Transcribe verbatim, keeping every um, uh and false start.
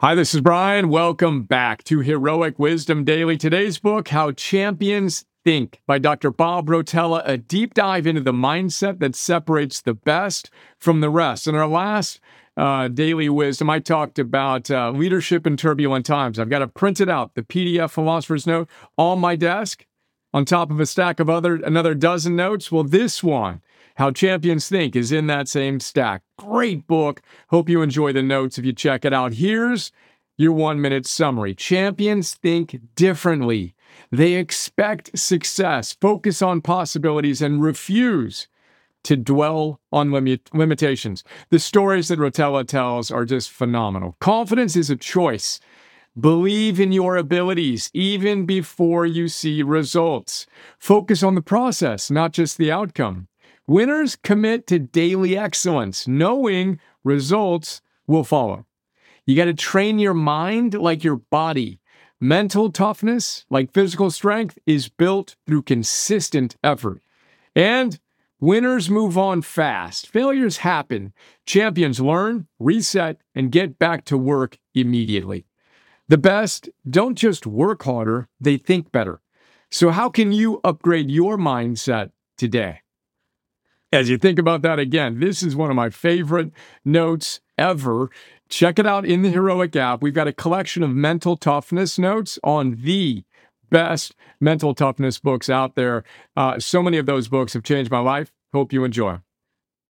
Hi, this is Brian. Welcome back to Heroic Wisdom Daily. Today's book, How Champions Think, by Doctor Bob Rotella, a deep dive into the mindset that separates the best from the rest. In our last uh, daily wisdom, I talked about uh, leadership in turbulent times. I've got it printed out, the P D F Philosopher's Note, on my desk, on top of a stack of other another dozen notes. Well, this one, How Champions Think, is in that same stack. Great book. Hope you enjoy the notes if you check it out. Here's your one-minute summary. Champions think differently. They expect success, focus on possibilities, and refuse to dwell on limit- limitations. The stories that Rotella tells are just phenomenal. Confidence is a choice. Believe in your abilities even before you see results. Focus on the process, not just the outcome. Winners commit to daily excellence, knowing results will follow. You got to train your mind like your body. Mental toughness, like physical strength, is built through consistent effort. And winners move on fast. Failures happen. Champions learn, reset, and get back to work immediately. The best don't just work harder, they think better. So how can you upgrade your mindset today? As you think about that again, this is one of my favorite notes ever. Check it out in the Heroic app. We've got a collection of mental toughness notes on the best mental toughness books out there. Uh, so many of those books have changed my life. Hope you enjoy.